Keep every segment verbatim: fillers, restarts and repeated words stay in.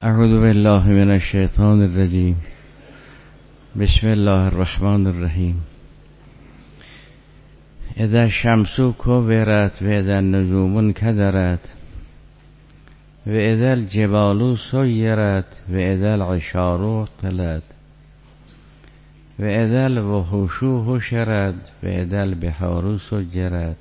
اعوذ بالله من الشیطان الرجیم. بسم الله الرحمن الرحیم. اذا الشمس كورت و اذا النجوم انكدرت و اذا الجبال سيرت و اذا العشار عطلت و اذا الوحوش حشرت و اذا البحار سجرت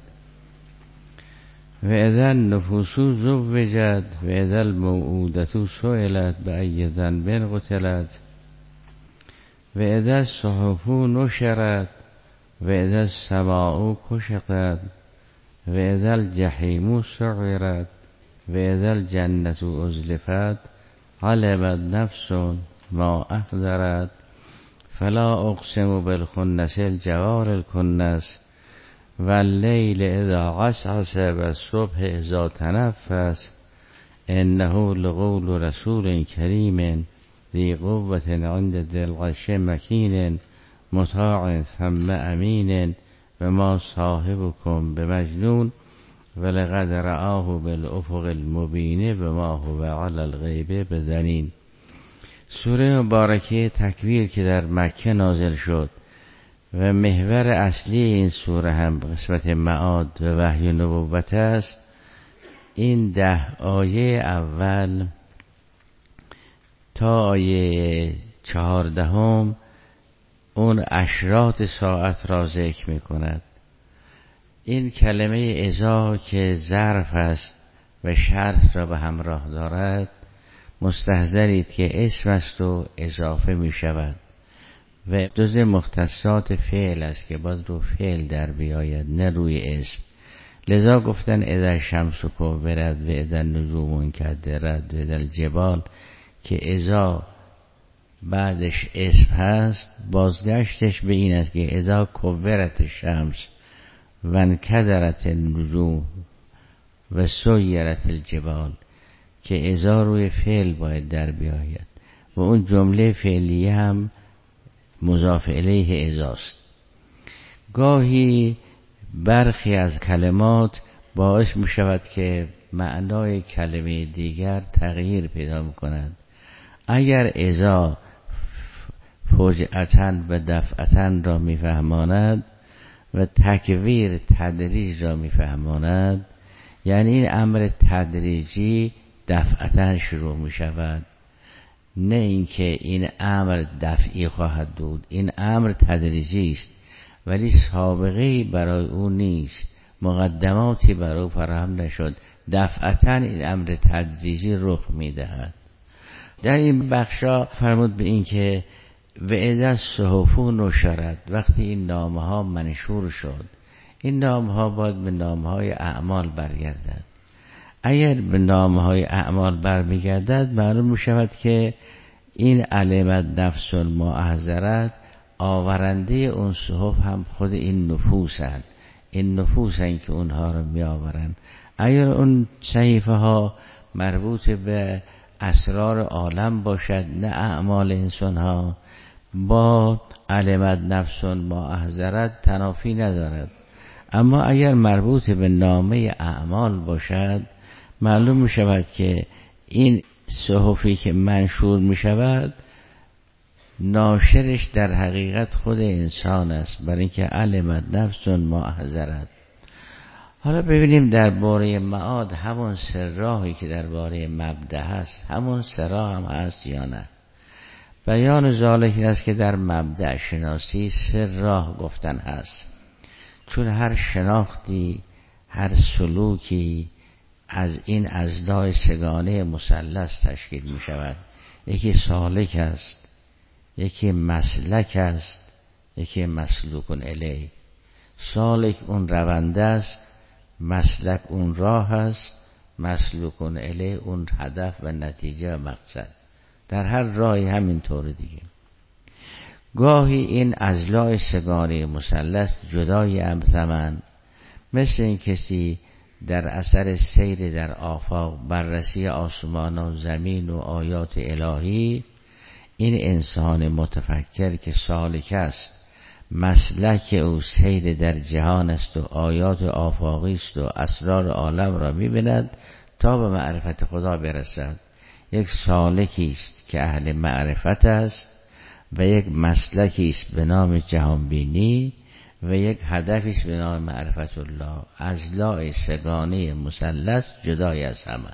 و اذا النفوس زوجت و اذا الموءودة سئلت بأي ذنب قتلت و اذا الصحف نشرت و اذا السماء كشطت و اذا الجحیم سعرت و اذا الجنة ازلفت علمت نفس ما احضرت فلا اقسم بالخنس الجوار الکنس واللیل اذا عسعس والصبح اذا تنفس انه لقول رسول کریم ذی قوة عند ذی العرش مکین مطاع ثم امین و ما صاحبکم بمجنون ولقد رآه بالافق المبین و ما هو علی الغیب بضنین. سوره مبارکه تکویر که در مکه نازل شد و محور اصلی این سوره هم قسمت معاد و وحی نبوت است. این ده آیه اول تا آیه چهاردهم اون اشراط ساعت را ذکر می کند. این کلمه اذا که ظرف است و شرط را به همراه دارد مستحضرید که اسم است و اضافه می شود و جز مختصات فعل است که باید رو فعل در بیاید نه روی اسم. لذا گفتن اذا الشمس کورت و اذا النجوم انکدرت و اذا الجبال که اذا بعدش اسم هست بازگشتش به این است که اذا کورت الشمس و انکدرت النجوم و سیرت الجبال که اذا روی فعل باید در بیاید و اون جمله فعلیه هم مضاف الیه اذاست. گاهی برخی از کلمات باعث می شود که معنای کلمه دیگر تغییر پیدا می کند. اگر اذا فجأةً و دفعةً را می فهماند و تکویر تدریج را می فهماند یعنی این امر تدریجی دفعةً شروع می شود، نه اینکه این امر دفعی خواهد بود. این امر تدریجی است ولی سابقه‌ای برای او نیست، مقدماتی برای او فراهم نشد، دفعتاً این امر تدریجی رخ میدهد. در این بخشا فرمود به این که و اذا الصحف نشرت، وقتی این نامه ها منشور شد، این نامه ها باید به نامه های اعمال برگردد. اگر به نامه های اعمال برمیگردد معلوم می شود که این علمت نفس ما احضرت، آورنده اون صحف هم خود این نفوس هست. این نفوس هست که اونها رو می آورن. اگر اون صحیفه ها مربوط به اسرار عالم باشد نه اعمال انسان ها، با علمت نفس ما احضرت تنافی ندارد. اما اگر مربوط به نامه اعمال باشد معلوم می شود که این صحفی که منشور می شود ناشرش در حقیقت خود انسان است، برای اینکه علمت نفس ما احضرت. حالا ببینیم درباره معاد همون سراحی که درباره مبدأ هست همون سراح هم هست یا نه. بیان ذالک این است که در مبدأ شناسی سراح گفتن هست، چون هر شناختی هر سلوکی از این اضلاع سگانه مثلث تشکیل می شود. یکی سالک است، یکی مسلک است، یکی مسلوک الیه. سالک اون رونده است، مسلک اون راه است، مسلوک الیه اون هدف و نتیجه و مقصد. در هر راهی همین طور دیگه. گاهی این اضلاع سگانه مثلث جدای هم زمان، مثل این کسی در اثر سیر در آفاق بررسی آسمان و زمین و آیات الهی، این انسان متفکر که سالک است مسلک او سیر در جهان است و آیات آفاقی است و اسرار عالم را می‌بیند تا به معرفت خدا برسد. یک سالکی است که اهل معرفت است و یک مسلکی است به نام جهانبینی و یک هدفی است به نام معرفت الله. اضلاع سگانه مثلث جدای از همه.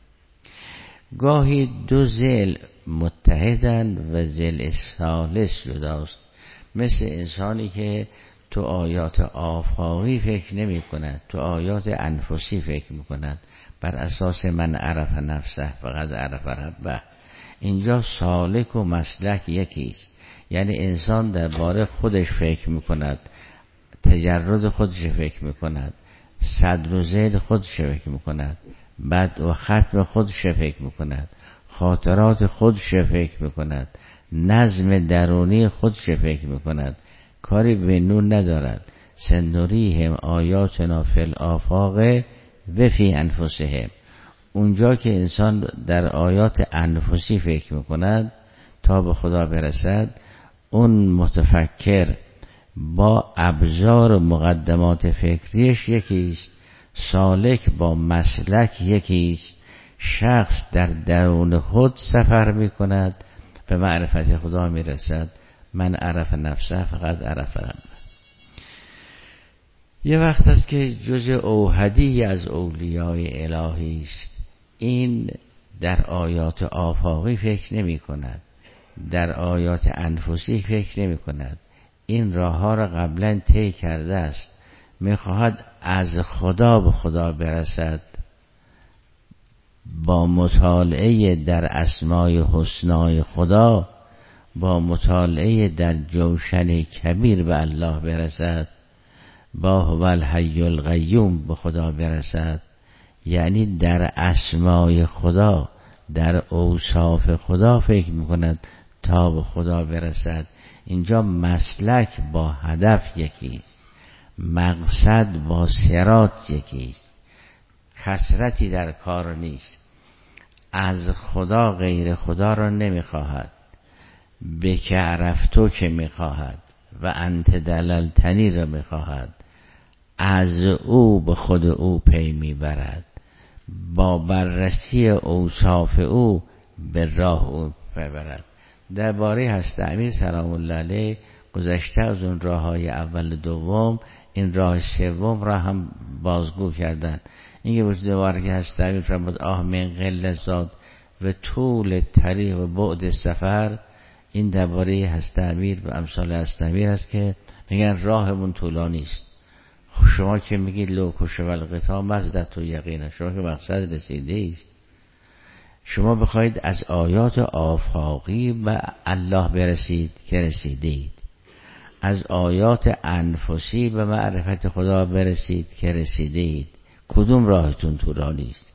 گاهی دو ضلع متحدند و ضلع ثالث جداست، مثل انسانی که تو آیات آفاقی فکر نمی کند، تو آیات انفسی فکر می کند، بر اساس من عرف نفسه فقط عرف ربه. اینجا سالک و مسلک یکیست، یعنی انسان درباره خودش فکر می کند، تجرد خودش فکر می کند، صدر و زید خودش فکر می کند، بعد و ختم خودش فکر می کند، خاطرات خودش فکر می کند، نظم درونی خودش فکر می کند، کاری به نون ندارد. سنوریهم آیاتنا فی الآفاق و فی انفسهم. اونجا که انسان در آیات انفسی فکر می کند تا به خدا برسد، اون متفکر با ابزار و مقدمات فکریش یکیست، سالک با مسلک یکیست. شخص در درون خود سفر می کند، به معرفت خدا می رسد. من عرف نفسه فقط عرف ربه. یه وقت است که جز اوحدی از اولیای الهی است. این در آیات آفاقی فکر نمی کند، در آیات انفسی فکر نمی کند. این راه ها را قبلا طی کرده است، می خواهد از خدا به خدا برسد. با مطالعه در اسمای حسنای خدا، با مطالعه در جوشن کبیر به الله برسد، با هو الحی القیوم به خدا برسد. یعنی در اسمای خدا، در اوصاف خدا فکر میکند تا به خدا برسد. اینجا مسلک با هدف یکیست، مقصد با صراط یکیست، کثرتی در کار نیست. از خدا غیر خدا را نمیخواهد، به که عرفتو که میخواهد و انت دللتنی را میخواهد. از او به خود او پی میبرد، با بررسی اوصاف او به راه او ببرد. درباره حضرت امیر سلام الله علیه گذشته از اون راه های اول دوم، این راه سوم را هم بازگو کردن. اینکه وجود دوباره که حضرت امیر فرمود آه من قلت زاد و طول طریق و بعد سفر، این درباره حضرت امیر و امثال حضرت امیر است که میگن راهمون طولانی است. شما که میگید لو کش و القطاع مزدت و یقینه، شما که مقصد رسیده است. شما بخواید از آیات آفاقی به الله برسید که رسیدید، از آیات انفسی به معرفت خدا برسید که رسیدید. کدوم راهتون طولانی است؟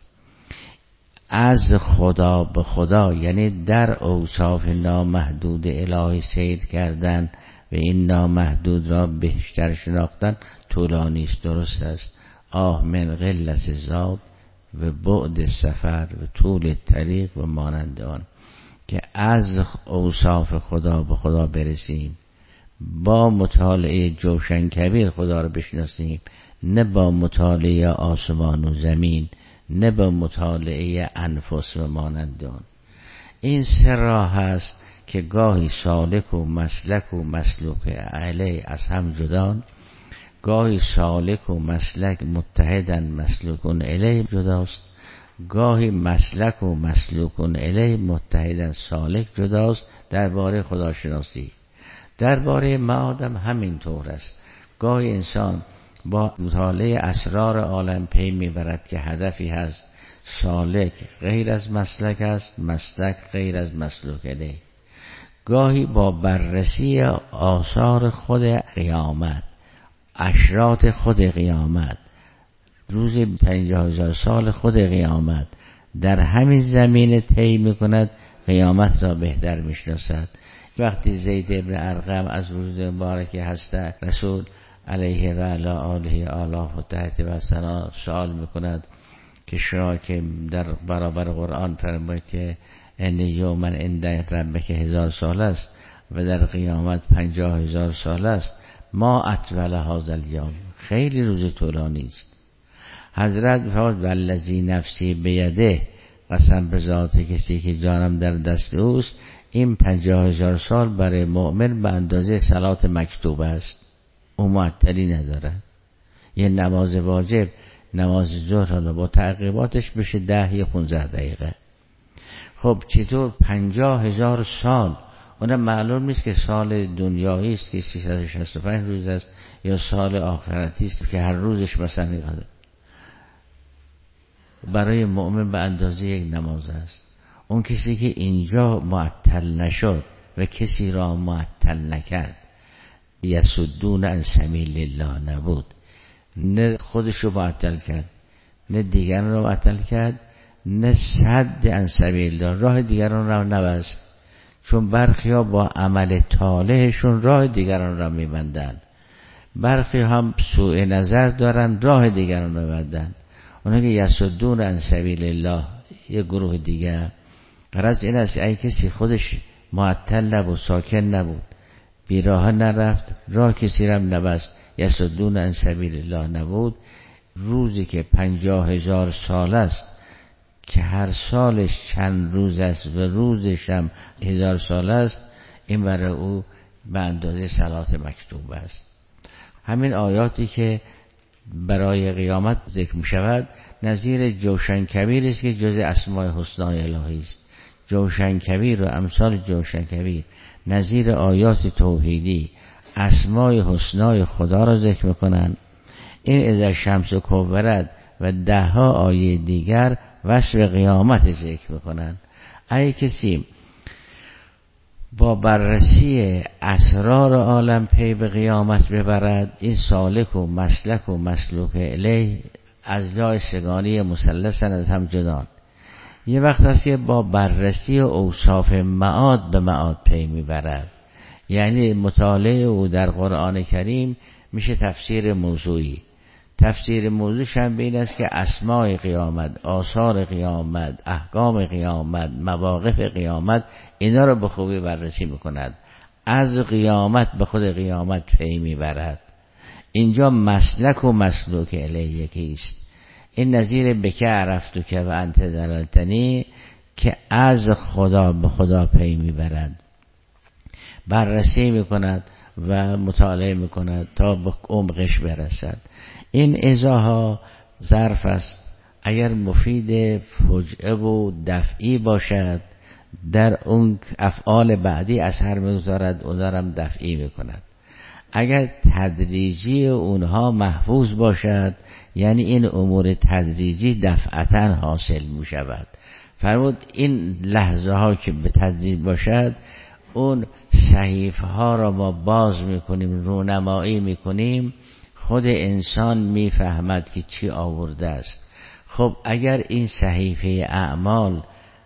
از خدا به خدا، یعنی در اوصاف نامحدود الهی سیر کردن و این نامحدود را بیشتر شناختن طولانی است، درست است. آه من قلت زاد و بعد سفر و طول طریق و مانند آن. که از اوصاف خدا به خدا برسیم، با مطالعه جوشن کبیر خدا رو بشناسیم، نه با مطالعه آسمان و زمین، نه با مطالعه انفس و مانند آن. این سه راه هست که گاهی سالک و مسلک و مسلوک علیه از هم جدان، گاهی سالک و مسلک متحدن مسلوکون الیه جداست، گاهی مسلک و مسلوکون الیه متحدن سالک جداست. درباره خداشناسی، درباره معادم همین طور است. گاهی انسان با مطالعه اسرار عالم پی میبرد که هدفی هست، سالک غیر از مسلک است، مسلک غیر از مسلوک الیه. گاهی با بررسی آثار خود قیامت، اشراط خود قیامت، روز پنجاه هزار سال خود قیامت، در همین زمینه طی میکند، قیامت را بهتر میشناسد. وقتی زید ابن ارقم از وجود مبارک هست رسول علیه و علی آله آله و تحت و سنا سوال میکند که شما که در برابر قرآن فرمایید که ان یوما عند ربک هزار سال است و در قیامت پنجاه هزار سال است، ما اطول هذا الیوم، خیلی روز طولانی است. حضرت فرمود والذی نفسی بیده قسم به ذات کسی که جانم در دست اوست، این پنجاه هزار سال برای مؤمن به اندازه صلات مکتوب است، او معطلی نداره. یه نماز واجب، نماز ظهر با تعقیباتش بشه ده یا پونزده دقیقه. خب چطور پنجاه هزار سال؟ اونم معلوم نیست که سال دنیایی است که سیصد و شصت و پنج روز است یا سال آخرتی است که هر روزش مثلا اینقدر. برای مؤمن به اندازه یک نماز است. اون کسی که اینجا معطل نشد و کسی را معطل نکرد، یسدون عن سبیل الله نبود، نه خودش رو معطل کرد نه دیگران رو معطل کرد، نه صد عن سبیل الله، راه دیگران را نبست. چون برخی ها با عمل طالحشون راه دیگران را میبندن، برخی هم سوء نظر دارن راه دیگران را میبندن. اونها که یسدون عن سبیل الله یه گروه دیگه. غرض این است ای کسی خودش معطل نبود، ساکن نبود، بیراه نرفت، راه کسی را نبست، یسدون عن سبیل الله نبود، روزی که پنجاه هزار سال است که هر سالش چند روز است و روزش هم هزار سال است، این برای او به اندازه صلات مکتوب است. همین آیاتی که برای قیامت ذکر می شود نظیر جوشن کبیر است که جز اسماء حسنای الهی است. جوشن کبیر و امثال جوشن کبیر نظیر آیات توحیدی اسماء حسنای خدا را ذکر میکنند. این اذا شمس و کورت و ده ها آیه دیگر وصف قیامت ذکر میکنند. ای کسی با بررسی اسرار عالم پی به قیامت ببرد، این سالک و مسلک و مسلوک الیه از جای سگانی مثلثن از هم جدان. یه وقت هست که با بررسی و اوصاف معاد به معاد پی میبرد، یعنی مطالعه او در قرآن کریم میشه تفسیر موضوعی. تفسیر موضوعش هم بین است که اسماء قیامت، آثار قیامت، احکام قیامت، مواقف قیامت، اینا رو به خوبی بررسی میکند، از قیامت به خود قیامت پی میبرد. اینجا مسلک و مسلوک الیه کیست؟ این نظیر بکه عرفتو که و انت دلالتنی که از خدا به خدا پی میبرد، بررسی میکند و مطالعه میکند تا به عمقش برسد. این ازاها ظرف است، اگر مفید فجعه و دفعی باشد در اون افعال بعدی اثر میگذارد، اونها هم دفعی میکند. اگر تدریجی اونها محفوظ باشد یعنی این امور تدریجی دفعتا حاصل میشود. فرمود این لحظه ها که به تدریج باشد اون صحیفه ها را ما باز میکنیم، رونمایی میکنیم، خود انسان میفهمد که چی آورده است. خب اگر این صحیفه اعمال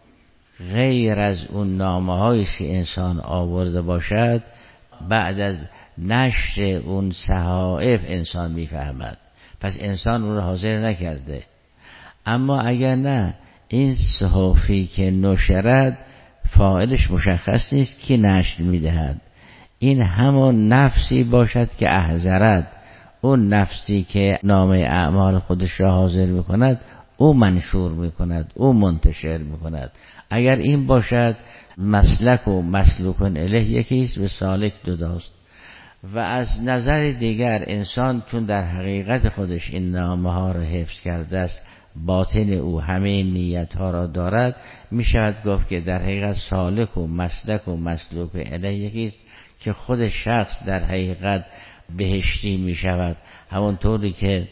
غیر از اون نامه هایی که انسان آورده باشد، بعد از نشر اون صحائف انسان میفهمد، پس انسان اون رو حاضر نکرده. اما اگر نه، این صحافی که نشرد فاعلش مشخص نیست که نشر میدهد، این همون نفسی باشد که احضرد، اون نفسی که نامه اعمال خودش را حاضر میکند او منشور میکند، او منتشر میکند. اگر این باشد مسلک و مسلوک الیه یکیست و سالک دوتاست. و از نظر دیگر انسان چون در حقیقت خودش این نامه ها را حفظ کرده است، باطن او همه نیت ها را دارد، می شود گفت که در حقیقت سالک و مسلک و مسلوک الیه یکیست که خود شخص در حقیقت بهشتی می شود. همونطوری که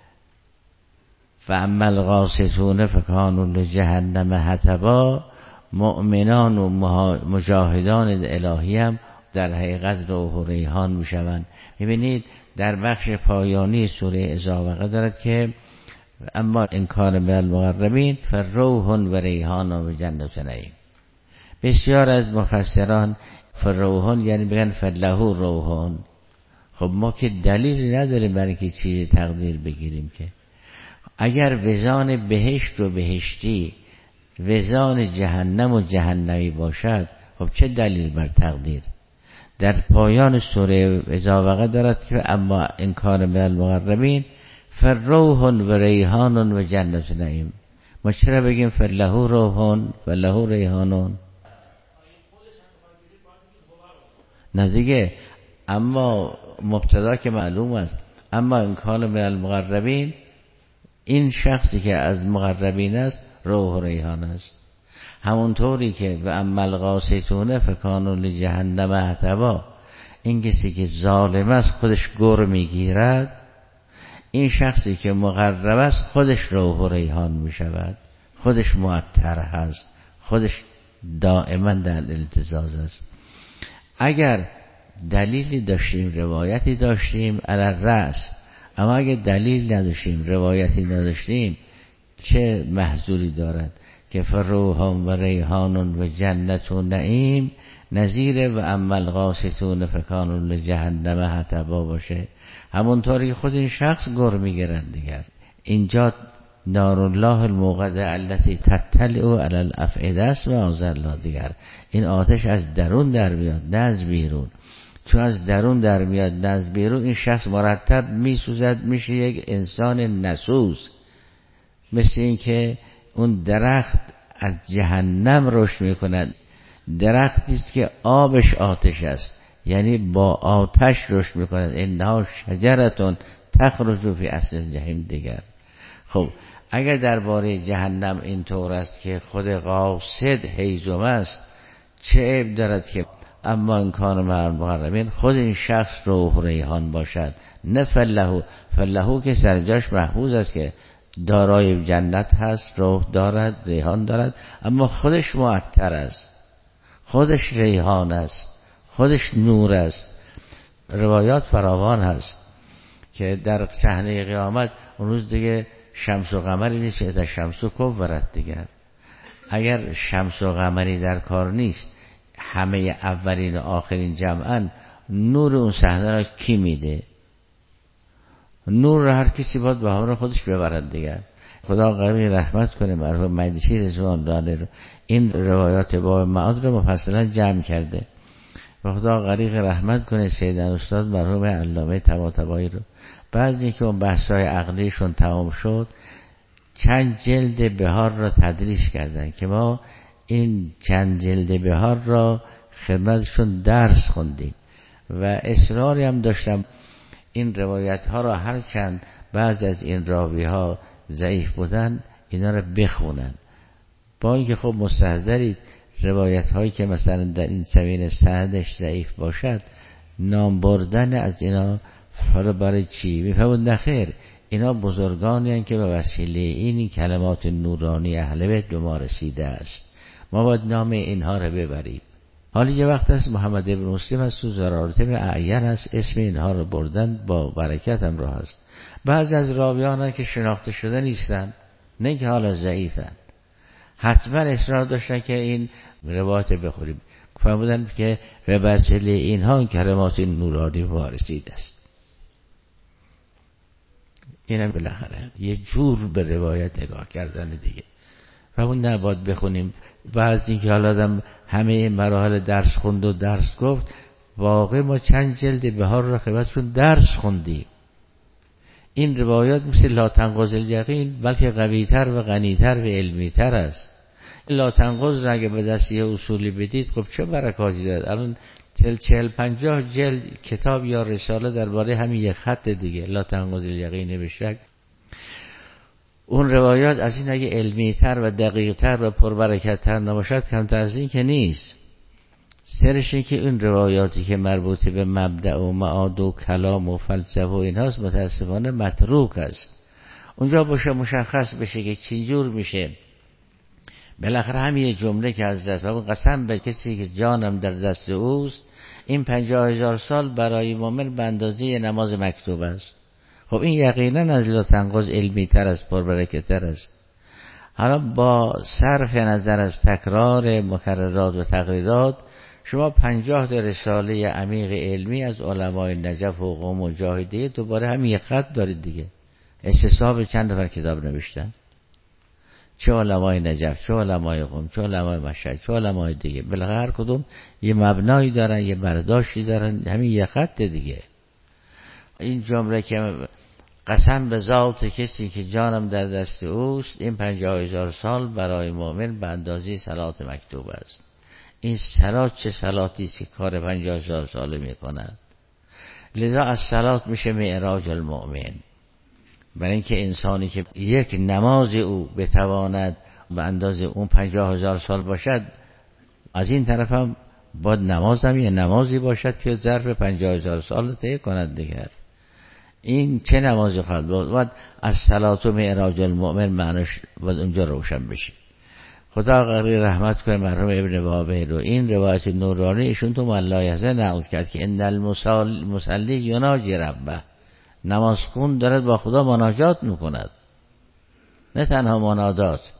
فاما القاسطون فکانوا لجهنم حطبا، مؤمنان و مجاهدان الهی هم در حقیقت روح و ریحان می شوند. میبینید در بخش پایانی سوره اذا وقع دارد که اما انکار به المقربین فروح و ریحان و جنت نعیم. بسیار از مفسران فروح یعنی بگن فله روح. خب ما که دلیلی نداریم برای که چیزی تقدیر بگیریم. که اگر وزان بهشت و بهشتی وزان جهنم و جهنمی باشد، خب چه دلیل بر تقدیر؟ در پایان سوره اذا وقع دارد که اما انکار من المقربین فروح و ریحان و جنت نعیم، ما چرا بگیم فله روحون فله ریحانون؟ نه دیگه. اما مبتدا که معلوم است. اما این کان من المقربین، این شخصی که از مقربین است روح و ریحان است. همونطوری که و اما القاسطون فکانوا لجهنم حطبا، این کسی که ظالم است خودش گر میگیرد، این شخصی که مقرب است خودش روح و ریحان می شود، خودش معطر هست، خودش دائما در التزاز است. اگر دلیلی داشتیم، روایتی داشتیم علی الرأس، اما اگر دلیل نداشتیم، روایتی نداشتیم، چه محذوری دارد که فروح و ریحان و جنت و نعیم نظیر و اما القاسطون فکانوا لجهنم حطبا باشه؟ همونطوری خود این شخص گر میگیرن دیگر. اینجا نار الله الموقده التي تطلع علی الافئده است و آذر دیگر. این آتش از درون در میاد نه از بیرون. چون از درون در میاد نه از بیرون، این شخص مرتب میسوزد، میشه یک انسان نسوز. مثل این که اون درخت از جهنم رشد میکند، درختی است که آبش آتش است، یعنی با آتش رشد میکند. انها شجرتون تخرج فی اصل جهنم دیگر. خب اگر درباره جهنم اینطور است که خود قاصد هیزم است، چه عیب دارد که اما این کان مع المقربین خود این شخص روح و ریحان باشد، نه فله. فله که سرجاش محفوظ است که دارای جنت هست، روح دارد، ریحان دارد، اما خودش معطر است، خودش ریحان است، خودش نور است. روایات فراوان هست که در صحنه قیامت اون روز دیگه شمس و قمری نیست، اذا شمس کورت دیگر. اگر شمس و قمری در کار نیست، همه اولین و آخرین جمعن، نور اون صحنه را کی میده؟ نور را هر کسی باید به همراه خودش ببرد دیگر. خدا غریق رحمت کنه مرحوم مجلسی رضوان الله علیه رو، این روایات باب معاد رو مفصلا جمع کرده و خدا غریق رحمت کنه سیدن استاد مرحوم علامه طباطبایی رو. بعضی که اون بحث‌های عقلیشون تمام شد، چند جلد بهار را تدریس کردن که ما این چند جلد بهار را خدمتشون درس خوندیم و اصراری هم داشتم این روایت ها را، هر چند بعض از این راوی ها ضعیف بودن، اینا را بخونن. با اینکه خب مستحضرید روایت هایی که مثلا در این زمینه سندش ضعیف باشد، نام بردن از اینا حالا برای چی؟ میفهمون نخیر، اینا بزرگانی هستند که به وسیله این کلمات نورانی اهل بیت به ما رسیده است، ما باید نام اینها رو ببریم. حالا یه وقت هست محمد ابن مسلم از تو ضرارت ابن اعین هست، اسم اینها رو بردن، با برکت هم راه هست. بعضی از راویان ها که شناخته شده نیستن، نه که حالا ضعیفن، حتما اصرار داشتن که این روایت بخوریم، فرمودن که به وسیله اینها کلمات نورانی ما رسیده است. اینم بالاخره یه جور به روایت نگاه کردن دیگه. و اون نباید بخونیم. بعضی که حالا دم همه مراحل درس خوند و درس گفت، واقع ما چند جلد بهار را خدمتشون درس خوندیم. این روایات مثل لا تنقض الیقین، بلکه قویتر و غنیتر و علمیتر است. لا تنقض را اگه به دست یه اصولی بدید، خب چه برکاتی دارد. الان چل چل پنجاه جلد کتاب یا رساله درباره همین یک خط دیگه، لا تنقض الیقین بشک. اون روایات از این اگه علمیتر و دقیقتر و پربرکتتر نباشد، کمتر از این که نیست. سرش این که این روایاتی که مربوط به مبدأ و معاد و کلام و فلسفه و اینهاست، متاسفانه متروک است. اونجا باشه مشخص بشه که چجور میشه. بالاخره همین جمله که از دست و قسم به کسی که جانم در دست اوست، این پنجاه هزار سال برای مومن به اندازه نماز مکتوب است. خب این یقینا از لا تنقض علمی تر است، پربرکت‌تر است. حالا با صرف نظر از تکرار مکررات و تقریرات، شما پنجاه تا رساله عمیق علمی از علمای نجف و قم و جاهدیه دوباره همین یک خط دارید دیگه. استصحاب چند نفر کتاب نوشتن، چه علمای نجف، چه علمای قم، چه علمای مشهد، چه علمای دیگه. بالاخره هر کدوم یه مبنایی دارن، یه برداشتی دارن، همین یک خط دیگه. این جمله که قسم به ذات کسی که جانم در دست اوست، این پنجاه هزار سال برای مؤمن به اندازه صلات مکتوب است. این صلات چه صلاتی است که کار پنجاه هزار ساله می کند. لذا از صلات میشه معراج المؤمن. برای اینکه انسانی که یک نماز او بتواند به اندازه اون پنجاه هزار سال باشد، از این طرف هم باید نمازم یه نمازی باشد که ظرف پنجاه هزار سال طی کند دیگر. این چه نمازی خواهد بود؟ باید از صلات و معراج المؤمن معنیش باید اونجا روشن بشه. خدا غری رحمت کنه مرحوم ابن وابه رو. این روایت نورانی ایشون تو ملایحه نقل کرد که ان المصلی یناجی ربه، نماز خون دارد با خدا مناجات میکند. نه تنها منادات،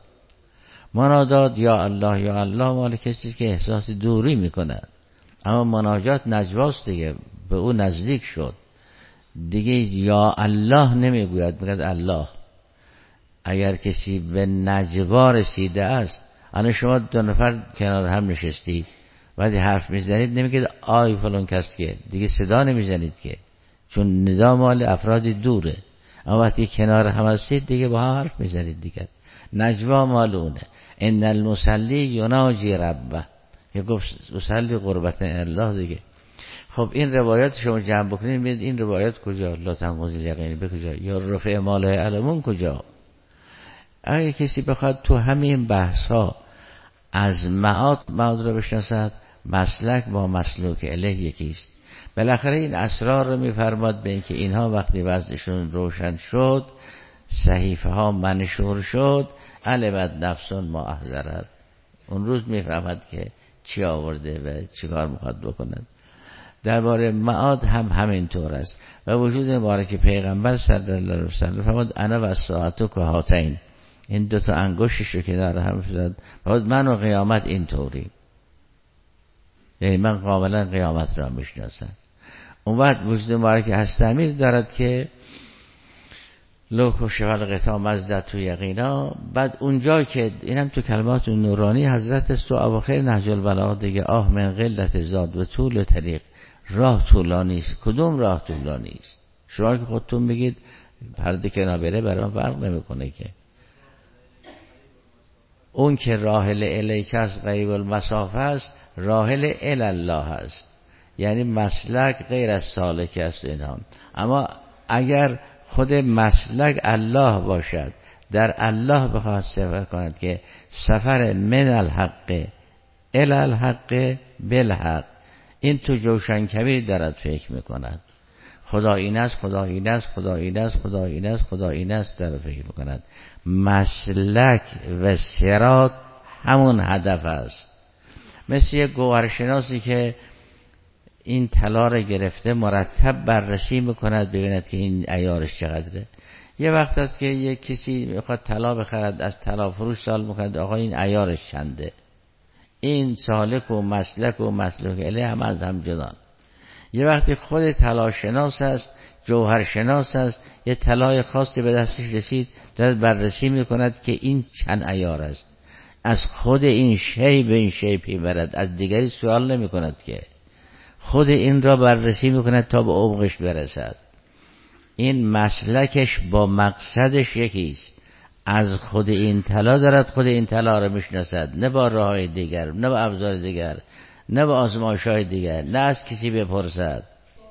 منادات یا الله یا الله مال کسی که احساس دوری میکند، اما مناجات نجواست دیگه، به او نزدیک شد دیگه. یا الله نمیگوید، میگه الله. اگر کسی به نجوا رسیده است، الان شما دو نفر کنار هم نشستی وقتی حرف میزنید نمیگید آی فلان کس، که دیگه صدا نمیزنید که، چون نظام مال افراد دوره. اما وقتی کنار هم هستید دیگه با هم حرف میزنید دیگه. نجوا مال اونه. ان المصلی یناجی ربه، که گفت مصلی قربت الله دیگه. خب این روایات شما جمع بکنید میاد این روایات کجا؟ لا تنقض الیقین به کجا؟ یا رفع ماله علمون کجا؟ اگه کسی بخواد تو همین بحث ها از معاد معاد رو بشناسد، مسلک با مسلوک الیه یکیست. بالاخره این اسرار رو میفرماد به اینکه اینها وقتی وضعشون روشن شد، صحیفه ها منشور شد، علمت نفسون ما احذرت، اون روز میفهمد که چی آورده و چی کار میخواد بکند. درباره معاد هم همینطور است و وجود مبارک پیغمبر صلی الله علیه و سلم فرمود انا و ساعتو که هاتین، این دوتا انگشتش رو که در هم زد، فرمود من و قیامت اینطوری، یعنی من کاملا قیامت را میشناسم. اون وقت وجود مبارک هست امیر دارد که لوک و شفل قطع مزدت تو یقینا. بعد اونجا که اینم تو کلمات نورانی حضرت سو اواخر نهج البلاغه دیگه، آه من قلت زاد و طول طریق، راه طولانی است. کدوم راه طولانی است؟ شما که خودتون بگید پرده که نبره برام فرق نمیکنه که. اون که راحل الیک است قریب المسافه است، راحل الی الله است، یعنی مسلک غیر از سالک است اینها. اما اگر خود مسلک الله باشد، در الله بخواد سفر کند که سفر من الحق الی الحق بالحق، این تو جوشن کبیر دارد فکر میکند خدا این است، خدا این است، خدا این است، خدا این است، خدا این است، دارد فکر میکند. مسلک و صراط همون هدف است. مثل یک گوهرشناسی که این طلا را گرفته مرتب بررسی میکند ببیند که این عیارش چقدره. یه وقت است که یک کسی میخواد طلا بخرد، از طلا فروش سوال میکند آقا این عیارش چنده. این سالک و مسلک و مسلک الیه هم از هم جدان. یه وقتی خود طلا شناس است، جوهر شناس است، یه طلای خاصی به دستش رسید، دارد بررسی میکند که این چند عیار است. از خود این شی به این شی پی برد، از دیگری سوال نمی کند که خود این را بررسی میکند تا به عمقش برسد. این مسلکش با مقصدش یکیست. از خود این طلا دارد خود این طلا را میشناسد، نه با راههای دیگر، نه با ابزار دیگر، نه با آزمایش‌های دیگر، نه از کسی بپرسد.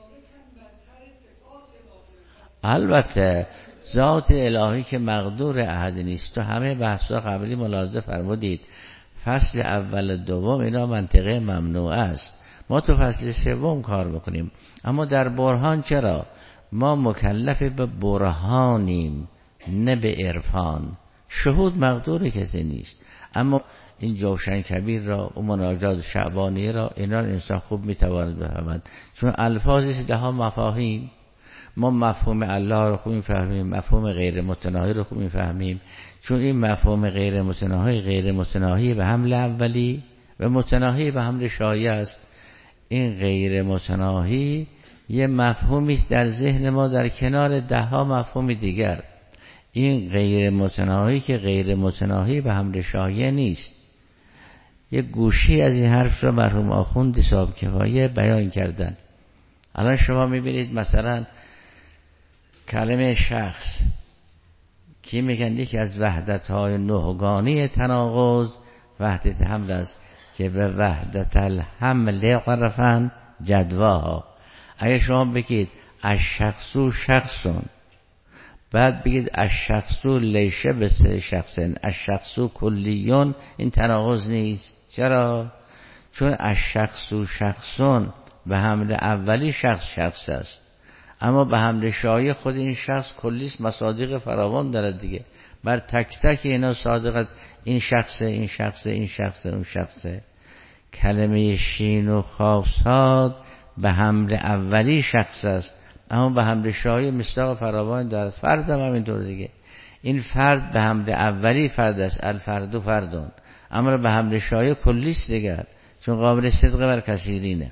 البته ذات الهی که مقدور احد نیست. تو همه بحثا قبلی ملاحظه فرمودید فصل اول دوم اینا منطقه ممنوع است. ما تو فصل سوم کار بکنیم. اما در برهان چرا؟ ما مکلف به برهانیم نه به عرفان. شهود مقدور کسی نیست، اما این جوشن کبیر را و مناجات شعبانی را اینا انسان خوب میتواند بفهمد، چون الفاظی ده ها مفاهیم. ما مفهوم الله رو خوب میفهمیم، مفهوم غیر متناهی رو خوب میفهمیم، چون این مفهوم غیر متناهی غیر متناهی به حمل اولی و متناهی به حمل شایع است. این غیر متناهی یه مفهومی است در ذهن ما در کنار ده ها مفهوم دیگر. این غیر متناهی که غیر متناهی به حمل شایع نیست. یه گوشی از این حرف را مرحوم آخوند صاحب کفایه بیان کردن. الان شما میبینید مثلا کلمه شخص کی میگن یکی از وحدت‌های نهگانی تناقض وحدت حمل است که به وحدت الحمل عرفن جدواها. اگه شما بگید از شخصو شخصون، بعد بگید از شخصو لیشه به سه شخصن، از شخصو کلیون، این تناقض نیست. چرا؟ چون از شخصو شخصون به حمل اولی شخص شخص است، اما به حمل شایع خود این شخص کلیست، مصادیق فراوان دارد دیگه. بر تک تک اینا صادقت، این شخصه این شخصه این شخصه اون شخصه. کلمه شین و خاصات به حمل اولی شخص است، اما به حمل شایع مصداق فراوان دارد. فرد هم همینطور دیگه. این فرد به حمل اولی فرد است، الفرد و فردون، اما به حمل شایع کلیست دیگر، چون قابل صدق بر کثیرینه.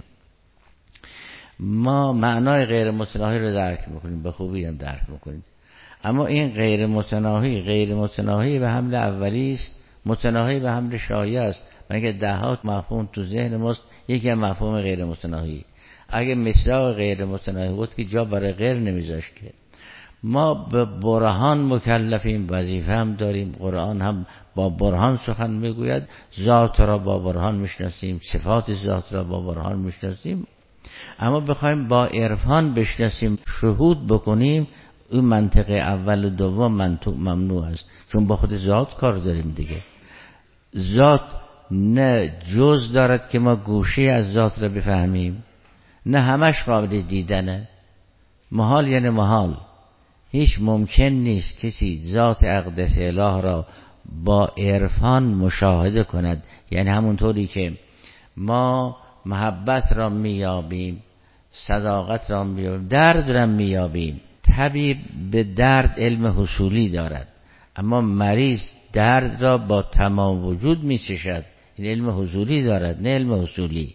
ما معنای غیر متناهی رو درک میکنیم، به خوبی هم درک میکنیم، اما این غیر متناهی غیر متناهی به حمل اولی است، متناهی به حمل شایع است. مگه دهات مفهوم تو ذهن ماست، یکی از مفهوم غیر متناهی. اگه مصداق غیر متناهی بود که جا برای غیر نمیذاشت که. ما به برهان مکلفیم، وظیفه هم داریم. قرآن هم با برهان سخن میگوید، ذات را با برهان میشناسیم، صفات ذات را با برهان میشناسیم. اما بخوایم با عرفان بشناسیم، شهود بکنیم، اون منطقه اول و دوم منطق ممنوع است، چون با خود ذات کار داریم دیگه. ذات نه جز دارد که ما گوشه از ذات را بفهمیم، نه همش قابل دیدنه. محال یعنی محال، هیچ ممکن نیست کسی ذات اقدس اله را با عرفان مشاهده کند. یعنی همونطوری که ما محبت را میابیم، صداقت را میابیم، درد را میابیم. طبیب به درد علم حصولی دارد، اما مریض درد را با تمام وجود میچشد، این علم حضوری دارد نه علم حصولی.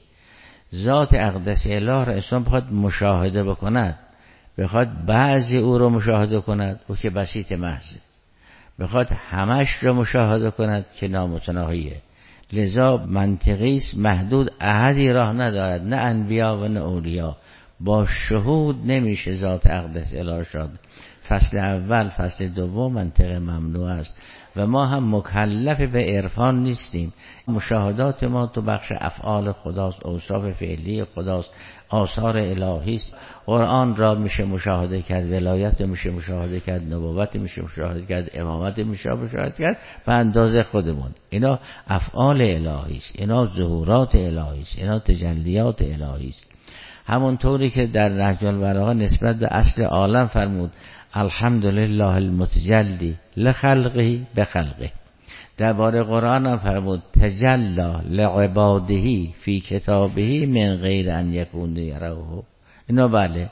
ذات اقدس اله را اسلام بخواد مشاهده بکند، بخواد بعضی او را مشاهده کند، او که بسیط محض، بخواد همش را مشاهده کند که نامتناهیه. لذا منطقی است، محدود، احدی راه ندارد، نه انبیا و نه اولیا. با شهود نمیشه ذات اقدس اله شد. فصل اول فصل دوم منطقه ممنوع است و ما هم مکلف به عرفان نیستیم. مشاهدات ما تو بخش افعال خداست، اوصاف فعلی خداست، آثار الهی است. قرآن را میشه مشاهده کرد، ولایت میشه مشاهده کرد، نبوت میشه مشاهده کرد، امامت میشه مشاهده کرد به اندازه خودمون. اینا افعال الهی است، اینا ظهورات الهی است، اینا تجلیات الهی است. همونطوری که در نهج البلاغه نسبت به اصل عالم فرمود الحمدلله المتجلی لخلقه بخلقه، درباره قرآن هم فرمود تجلی لعباده فی کتابه من غیر ان یکون یروه. اینا بله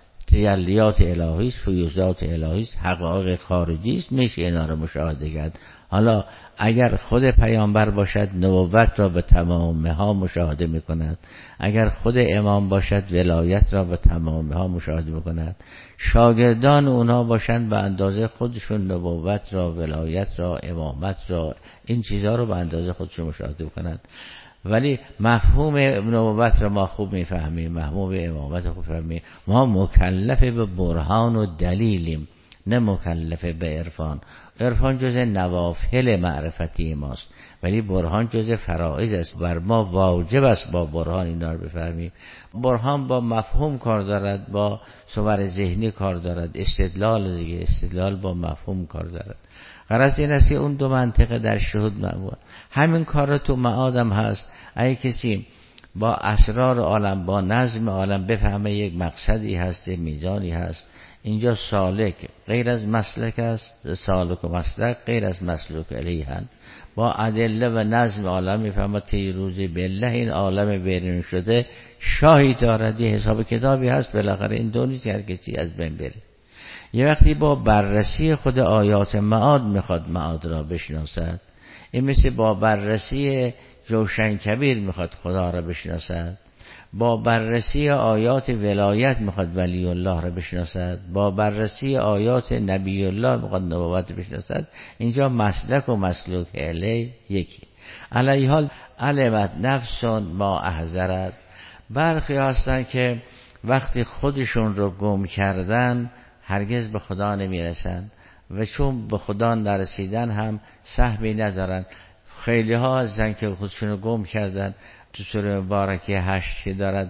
تجلیات الهی است، فیوضات الهی است، حقایق خارجی است، میشه اینا رو مشاهده کرد. حالا اگر خود پیامبر باشد نبوت را به تمامه ها مشاهده میکند، اگر خود امام باشد ولایت را به تمامه ها مشاهده میکند، شاگردان اونها باشند به اندازه خودشون نبوت را، ولایت را، امامت را، این چیزها رو به اندازه خودشون مشاهده میکنند. ولی مفهوم نبوت را ما خوب میفهمیم، مفهوم امامت خوب میفهمیم. ما مکلف به برهان و دلیلیم، نه مکلف به عرفان. عرفان جز نوافل معرفتی ماست، ولی برهان جز فرائض است. بر ما واجب است با برهان اینا رو بفهمیم. برهان با مفهوم کار دارد، با صور ذهنی کار دارد، استدلال دیگه، استدلال با مفهوم کار دارد. غرض این است که اون دو منطقه در شهود معمول. همین کار تو معادم هست. اگه کسی با اسرار عالم، با نظم عالم بفهمه یک مقصدی هست، میزانی هست، اینجا سالک غیر از مسلک است، سالک و مسلک غیر از مسلک الیهن، با ادله و نظم عالم میفهمه تی روزی بالله این عالم بیرون شده شاهی دارد، یه حساب کتابی هست، بالاخره این دو نیست هر کسی از بین بره. یه وقتی با بررسی خود آیات معاد میخواد معاد را بشناسد، این مثل با بررسی جوشن کبیر میخواد خدا را بشناسد، با بررسی آیات ولایت میخواد ولی الله را بشناسد، با بررسی آیات نبی الله میخواد نبوت بشناسد. اینجا مسلک و مسلوک الی یکی. علیه حال علمت نفس ما احذرت. برخی هستن که وقتی خودشون رو گم کردن هرگز به خدا نمیرسن و چون به خدا نرسیدن هم سهمی ندارن. خیلی ها هستن که خودشون رو گم کردن. تو سوره مبارکه هشت که دارد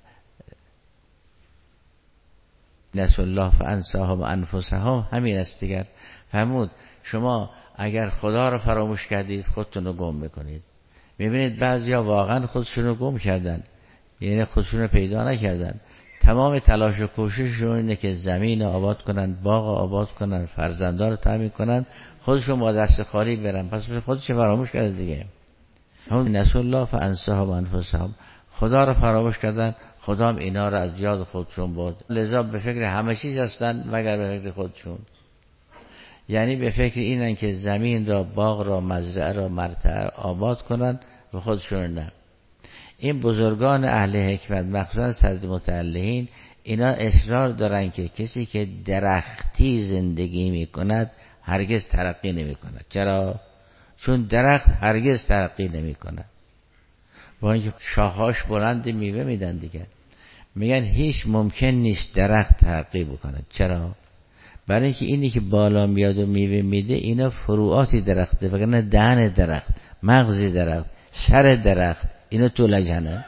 نسوا الله فانساهم انفسهم، همین است دیگر. فرمود شما اگر خدا رو فراموش کردید خودتون رو گم میکنید. میبینید بعضیا واقعا خودشون رو گم کردن، یعنی خودشون رو پیدا نکردن. تمام تلاش و کوشششون اینه که زمین آباد کنن، باغ آباد کنن، فرزندان رو تامین کنن، خودشون با دست خالی برن. پس خودش فراموش کرده دیگه. همون نسوا الله فانساهم انفسهم، خدا رو فراموش کردن، خدا هم اینا رو از یاد خودشون برد. لذا به فکر همه چیز هستن مگر به فکر خودشون. یعنی به فکر اینن که زمین را، باغ را، مزرعه را، مرتع آباد کنن و خودشون نه. این بزرگان اهل حکمت مخصوصا صدر متعلقین اینا اصرار دارن که کسی که درختی زندگی میکند هرگز ترقی نمیکند. چرا؟ چون درخت هرگز ترقی نمیکند. با اینکه شاخهاش بلند میوه میدن دیگه. میگن هیچ ممکن نیست درخت ترقی بکند. چرا؟ برای اینکه اینی که بالا میاد و میوه میده اینا فروعاتی درخته، وگرنه دهن درخت، مغز درخت، سر درخت اینا تو لجنه.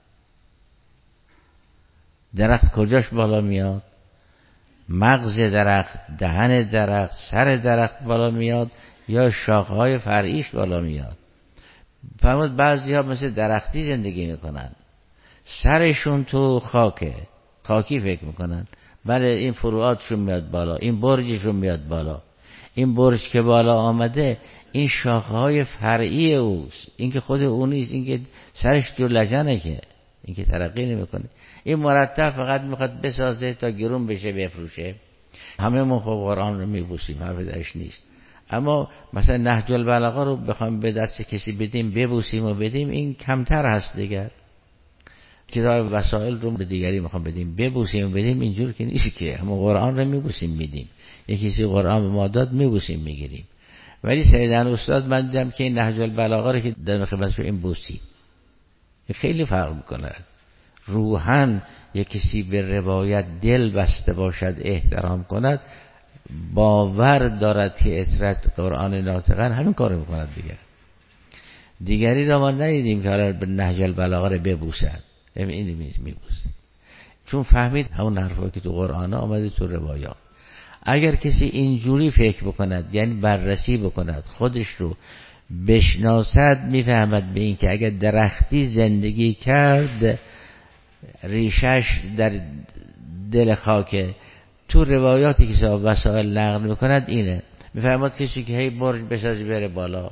درخت کجاش بالا میاد؟ مغز درخت، دهن درخت، سر درخت بالا میاد یا شاخه‌های فرعیش بالا میاد. فرمود بعضی ها مثل درختی زندگی میکنن، سرشون تو خاکه، خاکی فکر میکنن. بله این فروعاتشون میاد بالا، این برجشون میاد بالا. این برج که بالا آمده این شاخه‌های فرعی اوست، این که خود اون نیست، این که سرش تو لجنه، که این که ترقی نمیکنه. این مرتب فقط میخواد بسازه تا گرون بشه بفروشه. همه ما خب قرآن رو میبوسیم، حرف درش نیست. اما مثلا نهج البلاغه رو بخوام به دست کسی بدیم ببوسیم و بدیم این کمتر هست دیگر. کتاب وسائل رو به دیگری میخوام بدیم ببوسیم و بدیم اینجور که نیست که. اما قرآن رو میبوسیم میدیم. یکی کسی قرآن به ما داد میبوسیم میگیریم. ولی سیدن استاد من دیدم که این نهج البلاغه رو که در خدمتش این بوسیم خیلی فرق میکنه. روحاً یک کسی به روایت دل بسته باشد، احترام کند، باور دارد که اطرت قرآن ناطقن، همین کارو میکند دیگر. دیگری را ما ندیدیم که حالا به نهج البلاغه رو ببوسد، این میبوسه، چون فهمید همون حرفایی که تو قرآن آمده تو روایات. اگر کسی اینجوری فکر بکند، یعنی بررسی بکند، خودش رو بشناسد، میفهمد به این که اگر درختی زندگی کرد ریشش در دل خاکه. تو روایاتی که صاحب وسائل نقل میکند اینه، میفهمد کسی که هی برج بسازی بره بالا،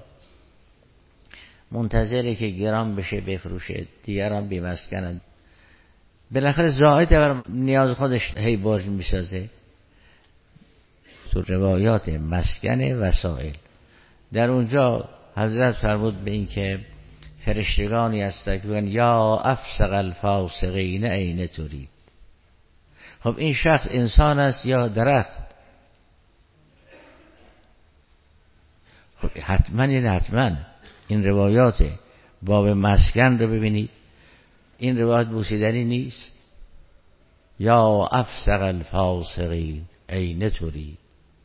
منتظره که گران بشه بفروشه، دیگران بیمسکنند، بالاخره زائد بر نیاز خودش هی برج میسازه. تو روایات مسکن وسائل در اونجا حضرت فرمود به این که فرشتگانی هستند که بگن یا افسق الفاسقین این ترید. خب این شخص انسان است یا درخت؟ خب حتما یعنی حتما این روایات باب مسکن رو ببینید، این روایت بوسیدنی نیست. یا افسق الفاسقین این ترید.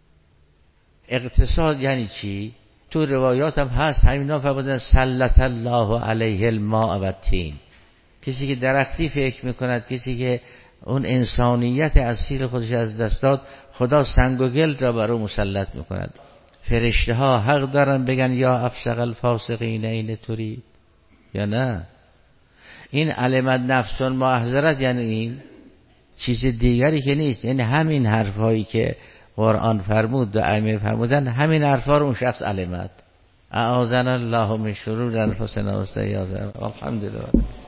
اقتصاد یعنی چی؟ تو روایات هم هست، همینا فرمودن سلط الله علیه الماء و التین. کسی که درختی فکر میکند، کسی که اون انسانیت اصیل خودش از دست داد، خدا سنگ و گل را بر او مسلط میکند. فرشته ها حق دارن بگن یا افسق الفاسقین این ترید یا نه؟ این علمت نفس المحضرت یعنی این چیز دیگری که نیست. یعنی همین حرفایی که قرآن فرمود و ائمه فرمودن، همین حرفا رو اون شخص علمت. اعاذنا الله من شرور انفسنا و سیئات اعمالنا. الحمدلله.